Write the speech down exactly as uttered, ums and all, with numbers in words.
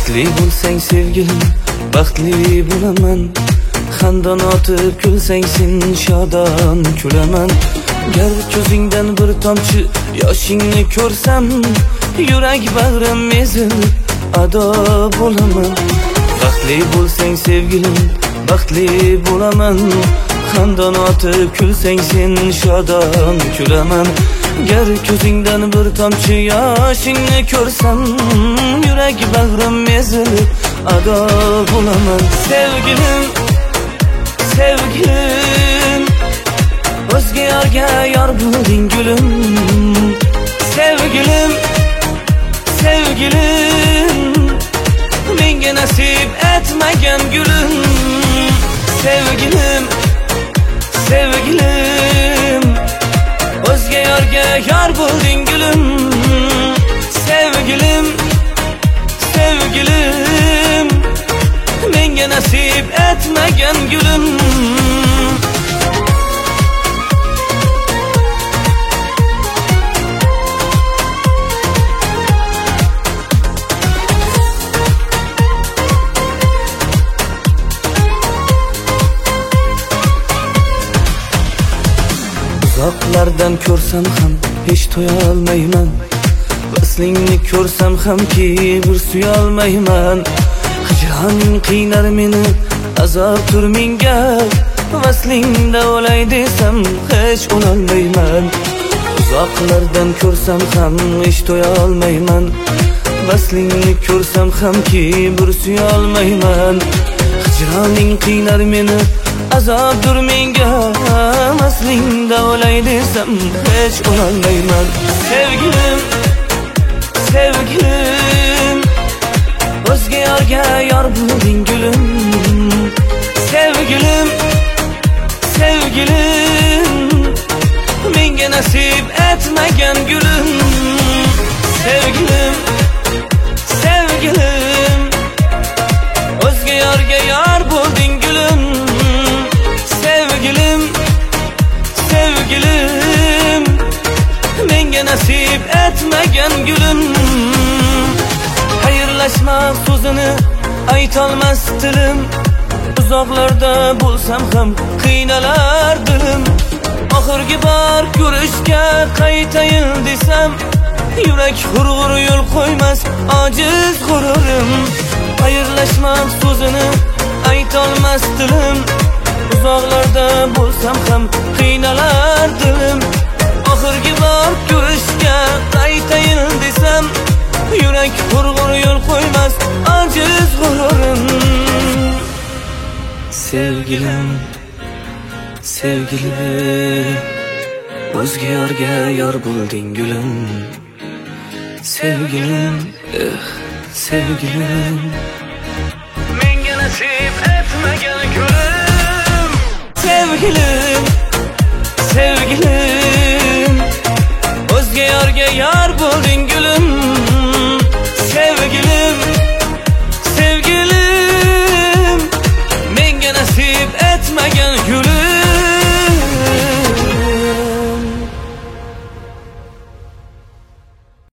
Baxtli bo'lsang sevgilim, baxtli bo'laman. Xandon otib kulsang sen shodon kulaman. Gar ko'zingdan bir tomchi yoshingni ko'rsam, yurak bag'rim ezilib ado bo'laman. Baxtli bo'lsang sevgilim, baxtli bo'laman. Xandon otib kulsang sen shodon kulaman. Gar ko'zingdan bir tomchi yoshingni ko'rsam, yurak bag'rim ezilib ado bo'laman. Sevgilim, sevgilim, o'zga yorga yor bo'lding gulim. Sevgilim, sevgilim, menga nasib etmagan gulim. Sevgilim, sevgilim, o'zga yorga yor bo'lding gulim. Sevgilim, sevgilim, menga nasib etmagan gulim. Uzoqlardan ko'rsam ham hech to'ya olmayman. Vaslingni ko'rsam ham ki bir suya olmayman. Hijroning qiynar meni, azobdir menga. Vaslingda o'lay desam hech o'lolmayman. Uzoqlardan ko'rsam ham hech to'ya olmayman. Vaslingni ko'rsam ham ki bir suya olmayman. Hijroning qiynar meni, azobdir menga. Vaslingda o'lay desam hech o'lolmayman. Sevgilim, sevgilim, o'zga yorga yor bo'lding gulim. Sevgilim, sevgilim, menga nasib etmagan gulim. Sevgilim, sevgilim, o'zga yorga yor bo'lding gulim. Sevgilim, sevgilim, menga nasib etmagan gulim. Xayrlashmak so'zini aytolmas tilim. Uzoqlarda bo'lsam ham qiynalar dilim. Oxirgi bor ko'rishga qaytayin desam, yurak hurg'ur yo'l qo'ymas ojiz g'ururim. Xayrlashmak so'zini aytolmas tilim. Uzoqlarda bo'lsam ham qiynalar dilim. Oxirgi bor ko'rishga qaytayin desam, yurak hurg'ur yo'l qo'ymas ojiz g'ururim. Sevgilim, sevgilim, o'zga yorga yor bo'lding gulim. Sevgilim, eh, sevgilim, menga nasib etmagan gulim. Sevgilim, sevgilim, o'zga yorga yor bo'lding gulim. Sevgilim, sevgilim, menga nasib etmagan gulim.